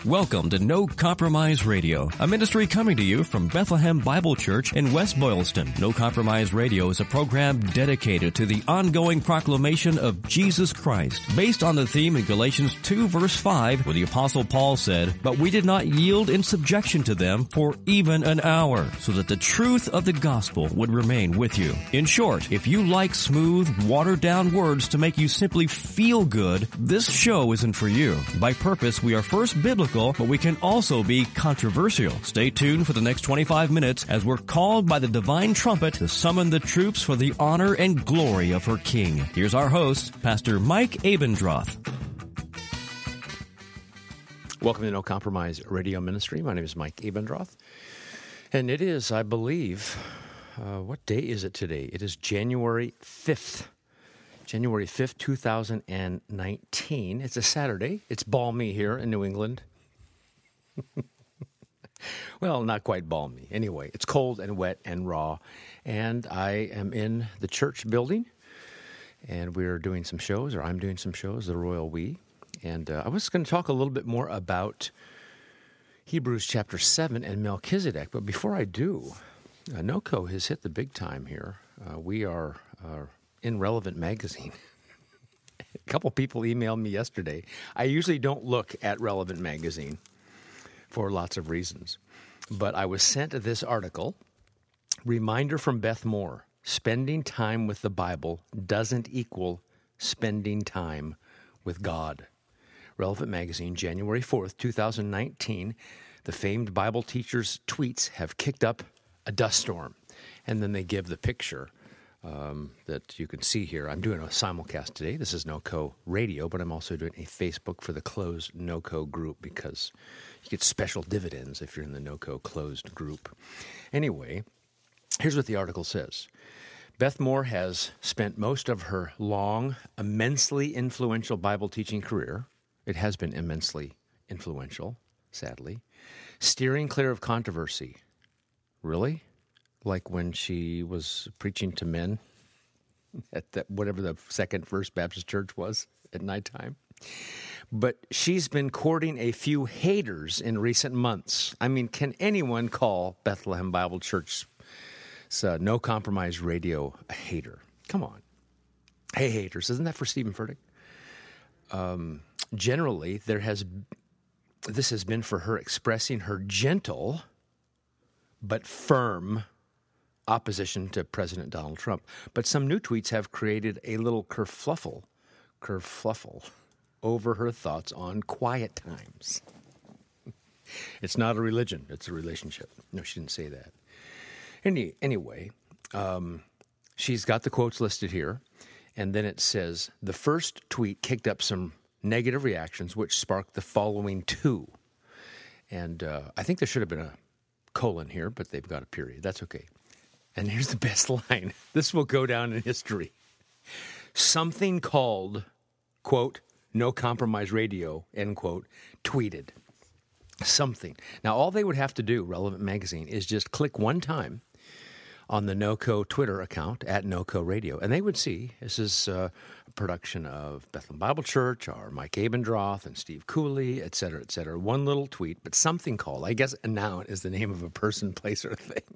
Welcome to No Compromise Radio, a ministry coming to you from Bethlehem Bible Church in West Boylston. No Compromise Radio is a program dedicated to the ongoing proclamation of Jesus Christ, based on the theme in Galatians 2 verse 5, where the Apostle Paul said, "But we did not yield in subjection to them for even an hour, so that the truth of the gospel would remain with you." In short, if you like smooth, watered-down words to make you simply feel good, this show isn't for you. By purpose, we are first biblical, but we can also be controversial. Stay tuned for the next 25 minutes as we're called by the divine trumpet to summon the troops for the honor and glory of her King. Here's our host, Pastor Mike Abendroth. Welcome to No Compromise Radio Ministry. My name is Mike Abendroth, and it is, I believe, what day is it today? It is January 5th. January 5th, 2019. It's a Saturday. It's balmy here in New England. Well, not quite balmy. Anyway, it's cold and wet and raw, and I am in the church building, and we're doing some shows, or I'm doing some shows, the Royal We, and I was going to talk a little bit more about Hebrews chapter 7 and Melchizedek, but before I do, NOCO has hit the big time here. We are in Relevant Magazine. A couple people emailed me yesterday. I usually don't look at Relevant Magazine for lots of reasons, but I was sent this article, Reminder from Beth Moore, spending time with the Bible doesn't equal spending time with God. Relevant Magazine, January 4th, 2019, the famed Bible teacher's tweets have kicked up a dust storm, and then they give the picture that you can see here. I'm doing a simulcast today. This is NOCO Radio, but I'm also doing a Facebook for the closed NOCO group because you get special dividends if you're in the NOCO closed group. Anyway, here's what the article says. Beth Moore has spent most of her long, immensely influential Bible teaching career, it has been immensely influential, sadly, steering clear of controversy. Really? Like when she was preaching to men at whatever the First Baptist Church was at nighttime. But she's been courting a few haters in recent months. I mean, can anyone call Bethlehem Bible Church's No Compromise Radio a hater? Come on. Hey, haters. Isn't that for Stephen Furtick? Generally, this has been for her expressing her gentle but firm opposition to President Donald Trump. But some new tweets have created a little kerfluffle over her thoughts on quiet times. It's not a religion, it's a relationship. No, she didn't say that. Anyway, she's got the quotes listed here, and then it says, the first tweet kicked up some negative reactions, which sparked the following two. And I think there should have been a colon here, but they've got a period. That's okay. And here's the best line. This will go down in history. Something called, quote, No Compromise Radio, end quote, tweeted. Something. Now, all they would have to do, Relevant Magazine, is just click one time on the NOCO Twitter account, at NOCO Radio, and they would see this is a production of Bethlehem Bible Church, or Mike Abendroth and Steve Cooley, et cetera, et cetera. One little tweet, but something called, I guess a noun is the name of a person, place, or thing.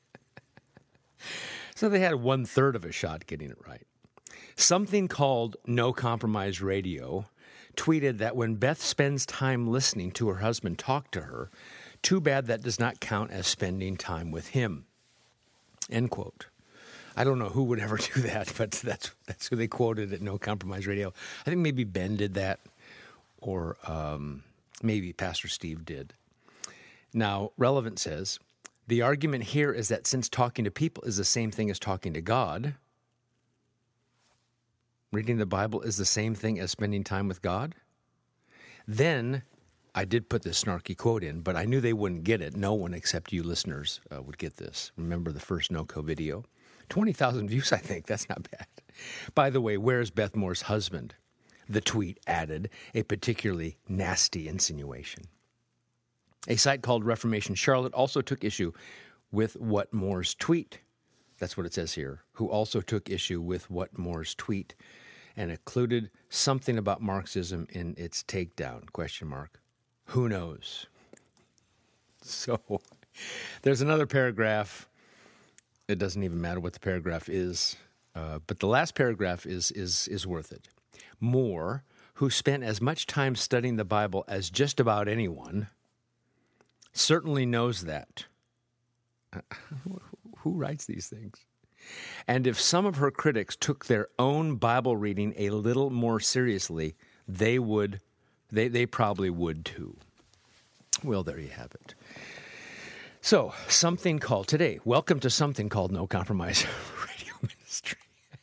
So they had 1/3 of a shot getting it right. Something called No Compromise Radio tweeted that when Beth spends time listening to her husband talk to her, too bad that does not count as spending time with him. End quote. I don't know who would ever do that, but that's who they quoted at No Compromise Radio. I think maybe Ben did that, or maybe Pastor Steve did. Now, Relevant says, the argument here is that since talking to people is the same thing as talking to God, reading the Bible is the same thing as spending time with God, then I did put this snarky quote in, but I knew they wouldn't get it. No one except you listeners would get this. Remember the first NOCO video? 20,000 views, I think. That's not bad. By the way, where's Beth Moore's husband? The tweet added a particularly nasty insinuation. A site called Reformation Charlotte also took issue with what Moore's tweet. That's what it says here. Who also took issue with what Moore's tweet and included something about Marxism in its takedown, question mark. Who knows? So there's another paragraph. It doesn't even matter what the paragraph is, but the last paragraph is worth it. Moore, who spent as much time studying the Bible as just about anyone, certainly knows that. Who writes these things? And if some of her critics took their own Bible reading a little more seriously, they probably would too. Well, there you have it. So, welcome to something called No Compromise Radio Ministry.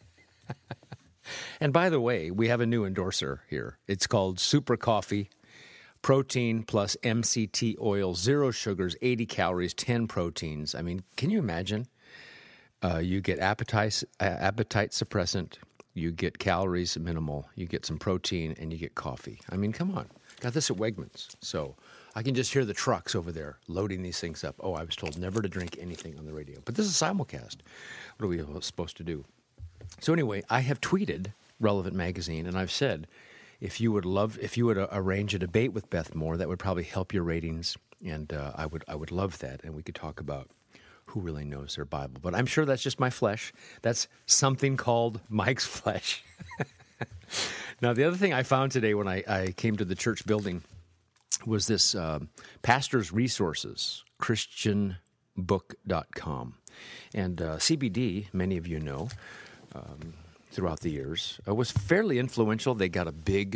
And by the way, we have a new endorser here. It's called Super Coffee, protein plus MCT oil, 0 sugars, 80 calories, 10 proteins. I mean, can you imagine? You get appetite suppressant, you get calories minimal, you get some protein, and you get coffee. I mean, come on. Got this at Wegmans. So I can just hear the trucks over there loading these things up. Oh, I was told never to drink anything on the radio. But this is simulcast. What are we supposed to do? So anyway, I have tweeted Relevant Magazine, and I've said, if you would arrange a debate with Beth Moore, that would probably help your ratings, and I would love that, and we could talk about who really knows their Bible. But I'm sure that's just my flesh. That's something called Mike's flesh. Now, the other thing I found today when I came to the church building was this Pastor's Resources, ChristianBook.com. And CBD, many of you know, throughout the years, was fairly influential. They got a big,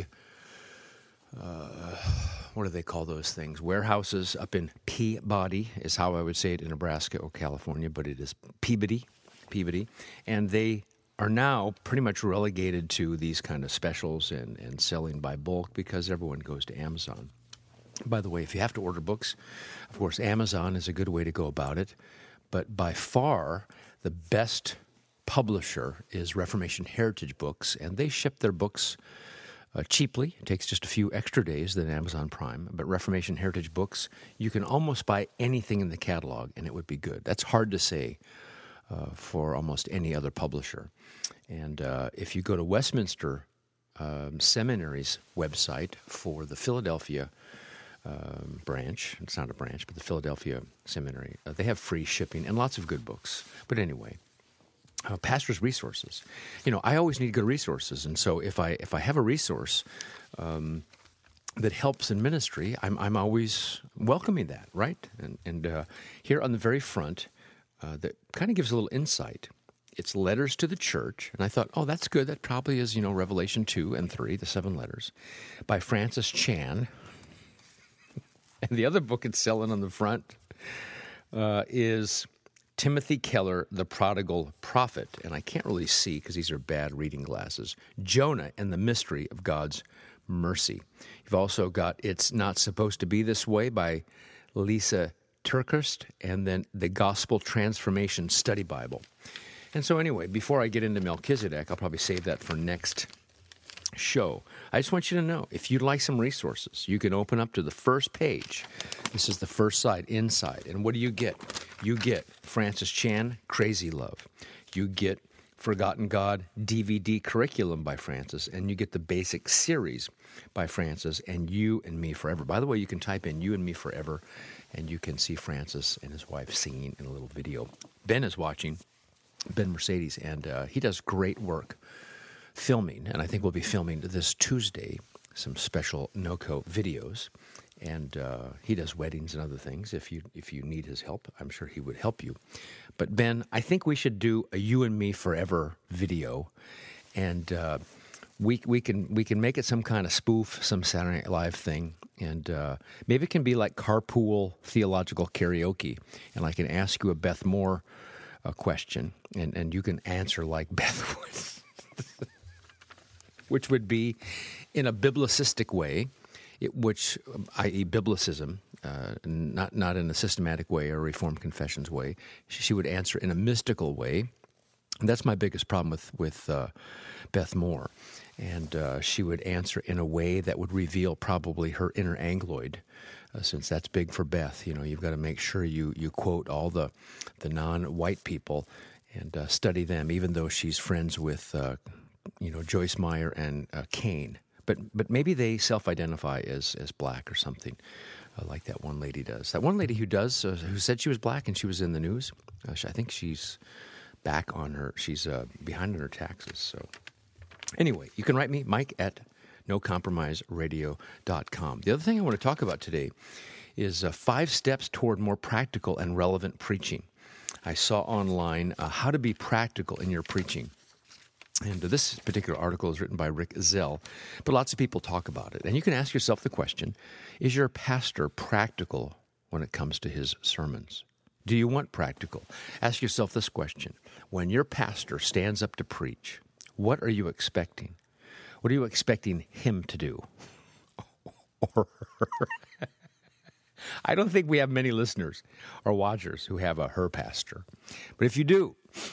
what do they call those things? Warehouses up in Peabody is how I would say it in Nebraska or California, but it is Peabody. And they are now pretty much relegated to these kind of specials and selling by bulk because everyone goes to Amazon. By the way, if you have to order books, of course, Amazon is a good way to go about it. But by far, the best publisher is Reformation Heritage Books, and they ship their books cheaply. It takes just a few extra days than Amazon Prime. But Reformation Heritage Books, you can almost buy anything in the catalog, and it would be good. That's hard to say for almost any other publisher. And if you go to Westminster Seminary's website for the Philadelphia branch, it's not a branch, but the Philadelphia Seminary, they have free shipping and lots of good books. But anyway, Pastor's Resources. You know, I always need good resources, and so if I have a resource that helps in ministry, I'm always welcoming that, right? And here on the very front, that kind of gives a little insight. It's letters to the church, and I thought, oh, that's good. That probably is, Revelation 2 and 3, the 7 letters, by Francis Chan. And the other book it's selling on the front is Timothy Keller, The Prodigal Prophet. And I can't really see because these are bad reading glasses. Jonah and the Mystery of God's Mercy. You've also got It's Not Supposed to Be This Way by Lisa Turkhurst, and then the Gospel Transformation Study Bible. And so anyway, before I get into Melchizedek, I'll probably save that for next show. I just want you to know, if you'd like some resources, you can open up to the first page. This is the first side, inside. And what do you get? You get Francis Chan, Crazy Love. You get Forgotten God DVD curriculum by Francis, and you get the basic series by Francis, and You and Me Forever. By the way, you can type in You and Me Forever, and you can see Francis and his wife singing in a little video. Ben is watching, Ben Mercedes, and he does great work filming, and I think we'll be filming this Tuesday some special NOCO videos, and he does weddings and other things. If you need his help, I'm sure he would help you. But Ben, I think we should do a You and Me Forever video, and we can make it some kind of spoof, some Saturday Night Live thing, and maybe it can be like carpool theological karaoke, and I can ask you a Beth Moore question, and you can answer like Beth would. Which would be in a biblicistic way, i.e. biblicism, not in a systematic way or Reformed Confessions way. She would answer in a mystical way. And that's my biggest problem with Beth Moore. And she would answer in a way that would reveal probably her inner Angloid, since that's big for Beth. You've got to make sure you quote all the non-white people and study them, even though she's friends with Joyce Meyer and Kane. but maybe they self-identify as black or something, like that one lady does. That one lady who said she was black and she was in the news. I think she's back on her. She's behind on her taxes. So anyway, you can write me, Mike at NoCompromiseRadio.com. The other thing I want to talk about today is 5 steps toward more practical and relevant preaching. I saw online how to be practical in your preaching. And this particular article is written by Rick Zell, but lots of people talk about it. And you can ask yourself the question, is your pastor practical when it comes to his sermons? Do you want practical? Ask yourself this question. When your pastor stands up to preach, what are you expecting? What are you expecting him to do? Or her? I don't think we have many listeners or watchers who have a her pastor. But if you do,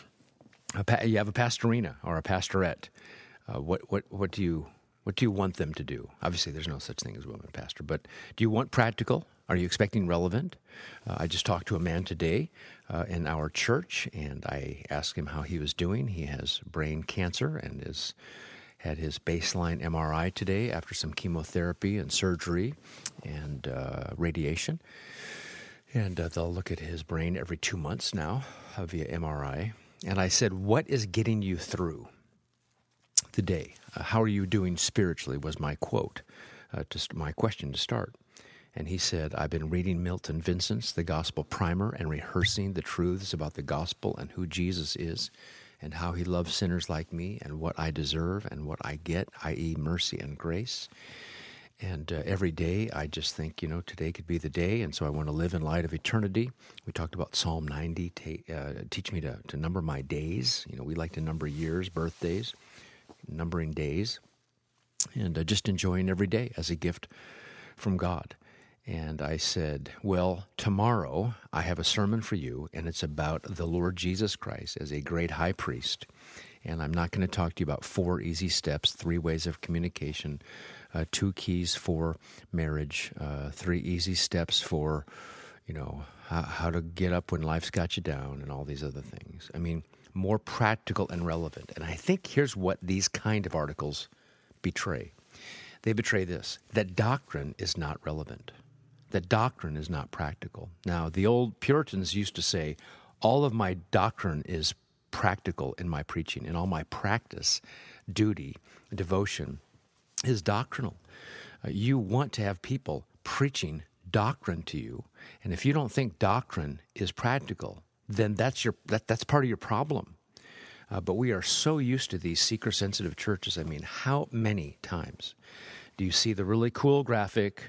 you have a pastorina or a pastorette, what do you want them to do? Obviously, there's no such thing as a woman pastor, but do you want practical? Are you expecting relevant? I just talked to a man today in our church, and I asked him how he was doing. He has brain cancer and had his baseline MRI today after some chemotherapy and surgery and radiation. And they'll look at his brain every 2 months now via MRI. And I said, what is getting you through the day? How are you doing spiritually was my quote, my question to start. And he said, I've been reading Milton Vincent's The Gospel Primer and rehearsing the truths about the gospel and who Jesus is and how he loves sinners like me and what I deserve and what I get, i.e. mercy and grace. And every day I just think, today could be the day, and so I want to live in light of eternity. We talked about Psalm 90, teach me to number my days. We like to number years, birthdays, numbering days, and just enjoying every day as a gift from God. And I said, well, tomorrow I have a sermon for you, and it's about the Lord Jesus Christ as a great high priest. And I'm not going to talk to you about 4 easy steps, 3 ways of communication, 2 keys for marriage, 3 easy steps for, how to get up when life's got you down and all these other things. I mean, more practical and relevant. And I think here's what these kind of articles betray. They betray this, that doctrine is not relevant, that doctrine is not practical. Now, the old Puritans used to say, all of my doctrine is practical in my preaching, and all my practice, duty, devotion is doctrinal. You want to have people preaching doctrine to you, and if you don't think doctrine is practical, then that's part of your problem. But we are so used to these seeker-sensitive churches. I mean, how many times do you see the really cool graphic,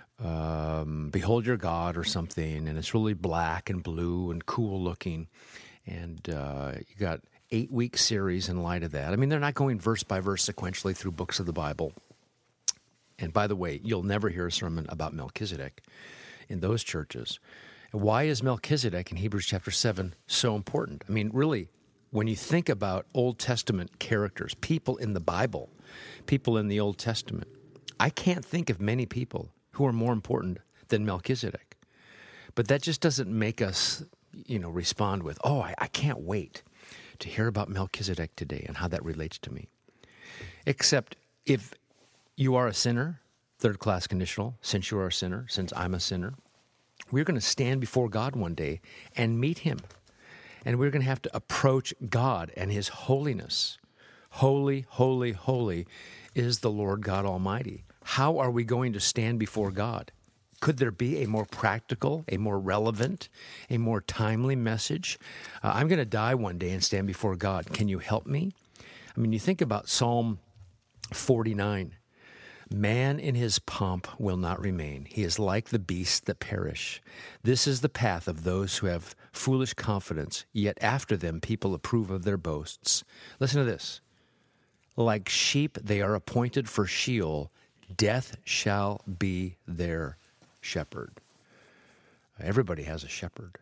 Behold Your God or something, and it's really black and blue and cool looking, and you got 8-week series in light of that. I mean, they're not going verse by verse sequentially through books of the Bible. And by the way, you'll never hear a sermon about Melchizedek in those churches. Why is Melchizedek in Hebrews chapter 7 so important? I mean, really, when you think about Old Testament characters, people in the Bible, people in the Old Testament, I can't think of many people who are more important than Melchizedek. But that just doesn't make us, respond with, I can't wait to hear about Melchizedek today and how that relates to me. Except if you are a sinner, third-class conditional, since you are a sinner, since I'm a sinner, we're going to stand before God one day and meet him. And we're going to have to approach God and his holiness. Holy, holy, holy is the Lord God Almighty. How are we going to stand before God? Could there be a more practical, a more relevant, a more timely message? I'm going to die one day and stand before God. Can you help me? I mean, you think about Psalm 49. Man in his pomp will not remain. He is like the beasts that perish. This is the path of those who have foolish confidence, yet after them people approve of their boasts. Listen to this. Like sheep they are appointed for Sheol. Death shall be their shepherd. Everybody has a shepherd.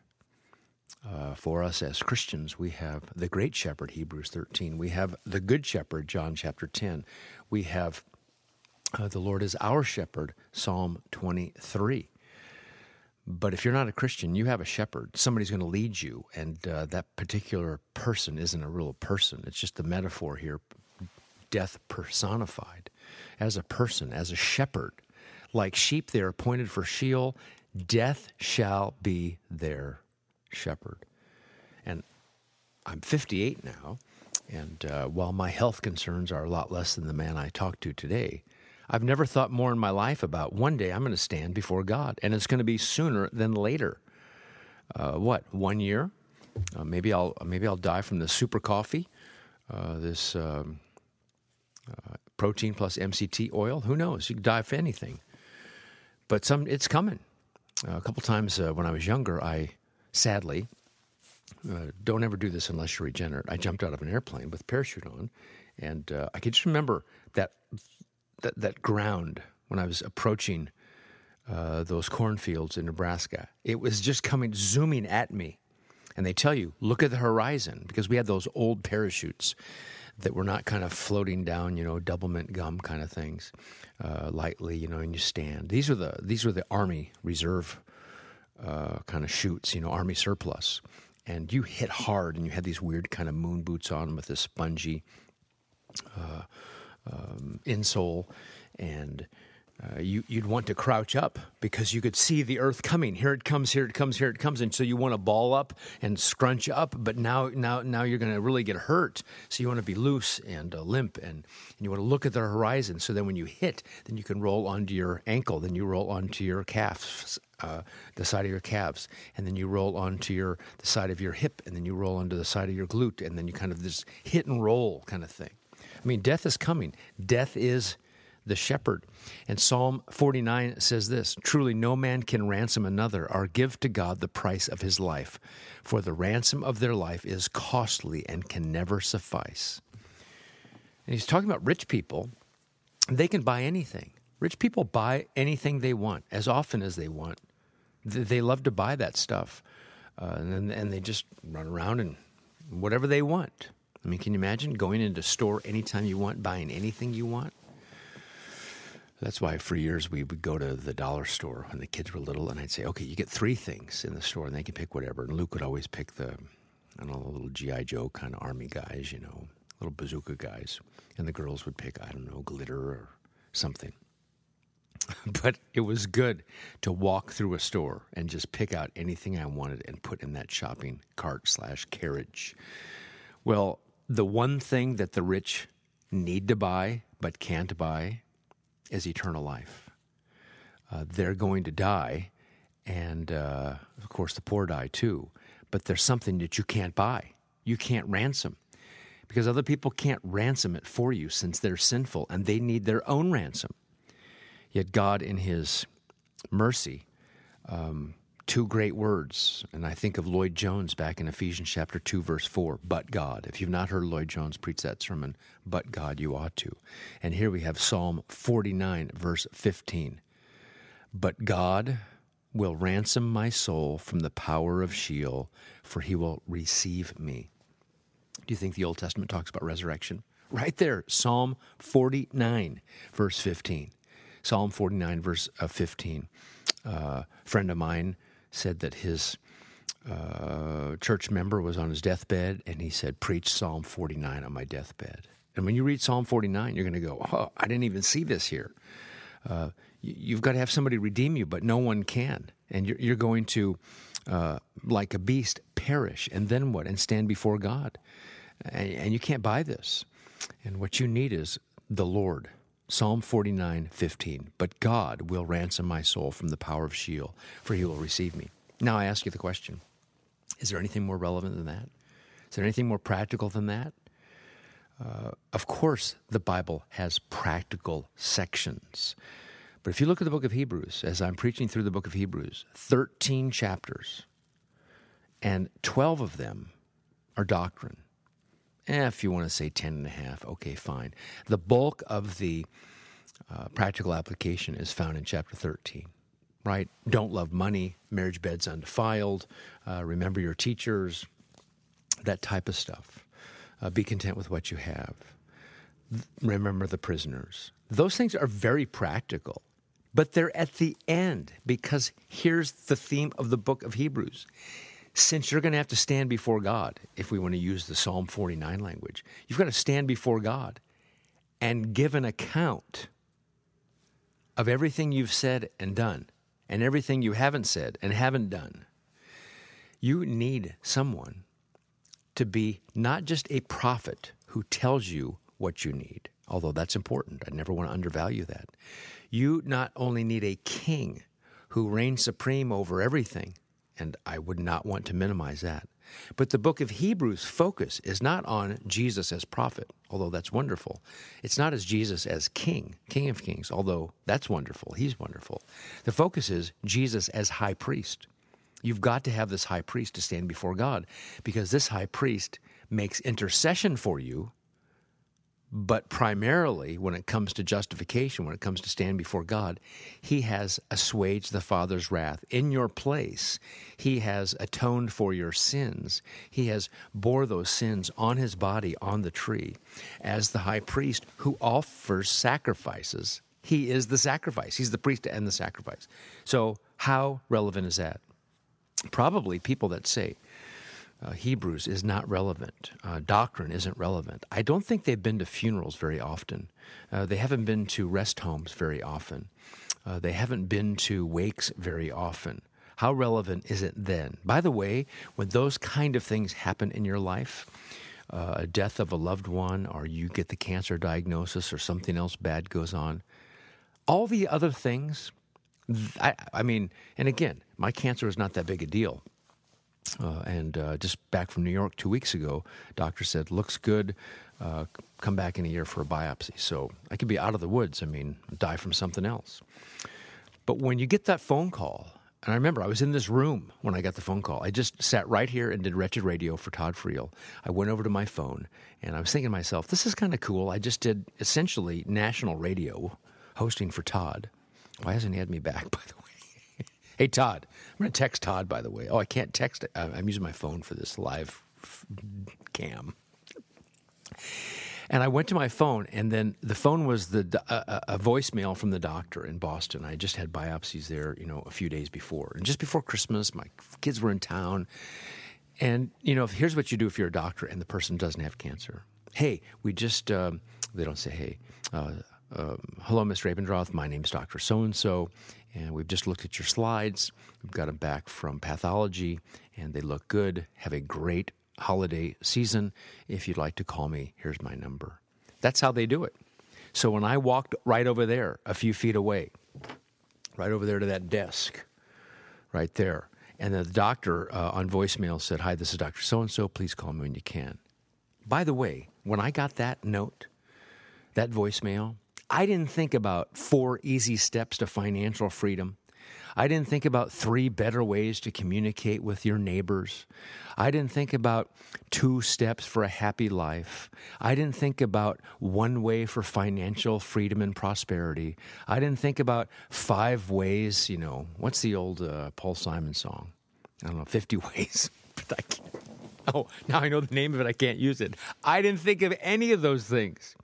For us as Christians, we have the great shepherd, Hebrews 13. We have the good shepherd, John chapter 10. We have the Lord is our shepherd, Psalm 23. But if you're not a Christian, you have a shepherd. Somebody's going to lead you, and that particular person isn't a real person. It's just a metaphor here, death personified. as a person, as a shepherd. Like sheep, they are appointed for Sheol. Death shall be their shepherd. And I'm 58 now, and while my health concerns are a lot less than the man I talked to today, I've never thought more in my life about one day I'm going to stand before God, and it's going to be sooner than later. 1 year? Maybe I'll die from the super coffee, this protein plus MCT oil. Who knows? You can die for anything. But it's coming. A couple times when I was younger, I sadly, don't ever do this unless you're regenerate. I jumped out of an airplane with a parachute on, and I could just remember that ground when I was approaching those cornfields in Nebraska. It was just zooming at me. And they tell you, look at the horizon, because we had those old parachutes that were not kind of floating down, double mint gum kind of things, lightly, and you stand. These were the Army Reserve kind of chutes, Army surplus. And you hit hard, and you had these weird kind of moon boots on with this spongy insole, and you'd want to crouch up because you could see the earth coming. Here it comes, here it comes, here it comes. And so you want to ball up and scrunch up, but now you're going to really get hurt. So you want to be loose and limp, and you want to look at the horizon. So then when you hit, then you can roll onto your ankle, then you roll onto your calves, the side of your calves, and then you roll onto the side of your hip, and then you roll onto the side of your glute, and then you kind of this hit and roll kind of thing. I mean, death is coming. Death is the shepherd. And Psalm 49 says this, truly no man can ransom another or give to God the price of his life, for the ransom of their life is costly and can never suffice. And he's talking about rich people. They can buy anything. Rich people buy anything they want, as often as they want. They love to buy that stuff. And they just run around and whatever they want. I mean, can you imagine going into a store anytime you want, buying anything you want? That's why for years we would go to the dollar store when the kids were little, and I'd say, okay, you get 3 things in the store, and they can pick whatever. And Luke would always pick the little G.I. Joe kind of army guys, little bazooka guys. And the girls would pick, glitter or something. But it was good to walk through a store and just pick out anything I wanted and put in that shopping cart / carriage. Well, the one thing that the rich need to buy but can't buy is eternal life. They're going to die, and of course the poor die too, but there's something that you can't buy. You can't ransom, because other people can't ransom it for you since they're sinful, and they need their own ransom. Yet God, in his mercy, 2 great words, and I think of Lloyd Jones back in Ephesians chapter 2, verse 4, but God. If you've not heard Lloyd Jones preach that sermon, but God, you ought to. And here we have Psalm 49, verse 15. But God will ransom my soul from the power of Sheol, for he will receive me. Do you think the Old Testament talks about resurrection? Right there, Psalm 49, verse 15. Psalm 49, verse 15. A friend of mine said that his church member was on his deathbed, and he said, preach Psalm 49 on my deathbed. And when you read Psalm 49, you're going to go, oh, I didn't even see this here. You've got to have somebody redeem you, but no one can. And you're going to, like a beast, perish. And then what? And stand before God. And you can't buy this. And what you need is the Lord. Psalm 49:15. But God will ransom my soul from the power of Sheol, for he will receive me. Now I ask you the question, is there anything more relevant than that? Is there anything more practical than that? Of course, the Bible has practical sections. But if you look at the book of Hebrews, as I'm preaching through the book of Hebrews, 13 chapters, and 12 of them are doctrine. If you want to say 10 and a half, okay, fine. The bulk of the practical application is found in chapter 13, right? Don't love money, marriage bed's undefiled, remember your teachers, that type of stuff. Be content with what you have. Remember the prisoners. Those things are very practical, but they're at the end, because here's the theme of the book of Hebrews. Since you're going to have to stand before God, if we want to use the Psalm 49 language, you've got to stand before God. and give an account of everything you've said and done, and everything you haven't said and haven't done. You need someone to be not just a prophet who tells you what you need, although that's important. I never want to undervalue that. You not only need a king who reigns supreme over everything, and I would not want to minimize that, but the book of Hebrews' focus is not on Jesus as prophet, although that's wonderful. It's not as Jesus as king, king of kings, although that's wonderful. He's wonderful. The focus is Jesus as high priest. You've got to have this high priest to stand before God, because this high priest makes intercession for you, but primarily when it comes to justification, when it comes to stand before God, he has assuaged the Father's wrath in your place. He has atoned for your sins. He has bore those sins on his body on the tree. As the high priest who offers sacrifices, he is the sacrifice. He's the priest and the sacrifice. So how relevant is that? Probably people that say Hebrews is not relevant, doctrine isn't relevant. I don't think they've been to funerals very often. They haven't been to rest homes very often. They haven't been to wakes very often. How relevant is it then? By the way, when those kind of things happen in your life, a death of a loved one, or you get the cancer diagnosis, or something else bad goes on, all the other things, I mean, and again, my cancer is not that big a deal. And just back from New York 2 weeks ago, doctor said, looks good, come back in a year for a biopsy. So I could be out of the woods, die from something else. But when you get that phone call, and I remember I was in this room when I got the phone call. I just sat right here and did Wretched Radio for Todd Friel. I went over to my phone, and I was thinking to myself, this is kind of cool. I just did essentially national radio hosting for Todd. Why hasn't he had me back, by the way? Hey, Todd. I'm going to text Todd, by the way. Oh, I can't text. I'm using my phone for this live cam. And I went to my phone, and then the phone was a voicemail from the doctor in Boston. I just had biopsies there, a few days before. And just before Christmas, my kids were in town. And, here's what you do if you're a doctor and the person doesn't have cancer. Hey, we just, they don't say, hey, hello, Ms. Rabendroth. My name's Dr. So-and-so. And we've just looked at your slides. We've got them back from pathology, and they look good. Have a great holiday season. If you'd like to call me, here's my number. That's how they do it. So when I walked right over there, a few feet away, right over there to that desk, right there, and the doctor on voicemail said, hi, this is Dr. So-and-so. Please call me when you can. By the way, when I got that note, that voicemail, I didn't think about 4 easy steps to financial freedom. I didn't think about 3 better ways to communicate with your neighbors. I didn't think about 2 steps for a happy life. I didn't think about 1 way for financial freedom and prosperity. I didn't think about 5 ways, what's the old Paul Simon song? I don't know, 50 ways. But I can't. Oh, now I know the name of it. I can't use it. I didn't think of any of those things.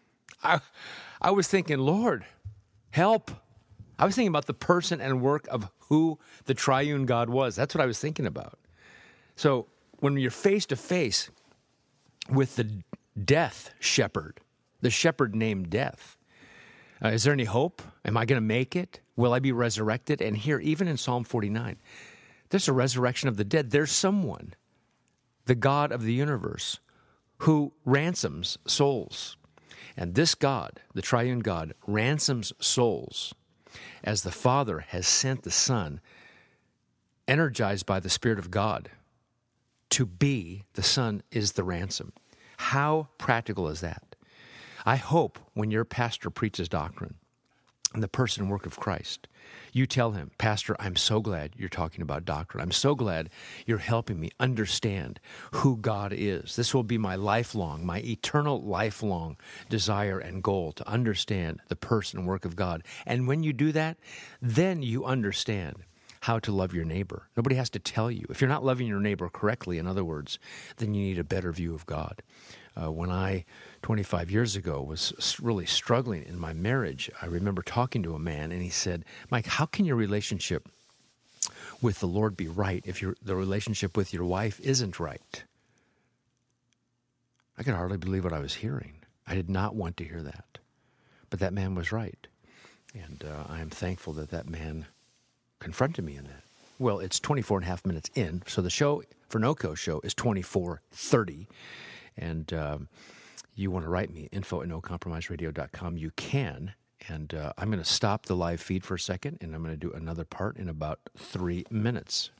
I was thinking, Lord, help. I was thinking about the person and work of who the triune God was. That's what I was thinking about. So when you're face to face with the death shepherd, the shepherd named Death, is there any hope? Am I going to make it? Will I be resurrected? And here, even in Psalm 49, there's a resurrection of the dead. There's someone, the God of the universe, who ransoms souls. And this God, the triune God, ransoms souls as the Father has sent the Son, energized by the Spirit of God, to be the Son is the ransom. How practical is that? I hope when your pastor preaches doctrine and the person and work of Christ, you tell him, Pastor, I'm so glad you're talking about doctrine. I'm so glad you're helping me understand who God is. This will be my lifelong, my eternal lifelong desire and goal to understand the person and work of God. And when you do that, then you understand how to love your neighbor. Nobody has to tell you. If you're not loving your neighbor correctly, in other words, then you need a better view of God. When I, 25 years ago, was really struggling in my marriage, I remember talking to a man, and he said, Mike, how can your relationship with the Lord be right if the relationship with your wife isn't right? I could hardly believe what I was hearing. I did not want to hear that. But that man was right. And I am thankful that that man confronted me in that. Well, it's 24 and a half minutes in, so the show for NoCo show is 24:30. And you want to write me, info@nocompromiseradio.com. You can. And I'm going to stop the live feed for a second, and I'm going to do another part in about 3 minutes.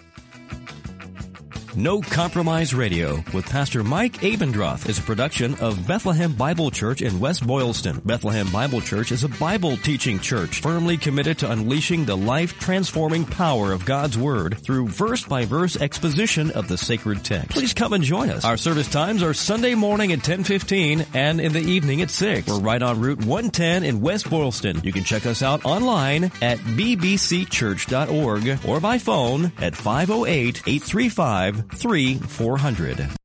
No Compromise Radio with Pastor Mike Abendroth is a production of Bethlehem Bible Church in West Boylston. Bethlehem Bible Church is a Bible teaching church firmly committed to unleashing the life-transforming power of God's Word through verse-by-verse exposition of the sacred text. Please come and join us. Our service times are Sunday morning at 10:15 and in the evening at 6. We're right on Route 110 in West Boylston. You can check us out online at bbcchurch.org or by phone at 508-835-3400.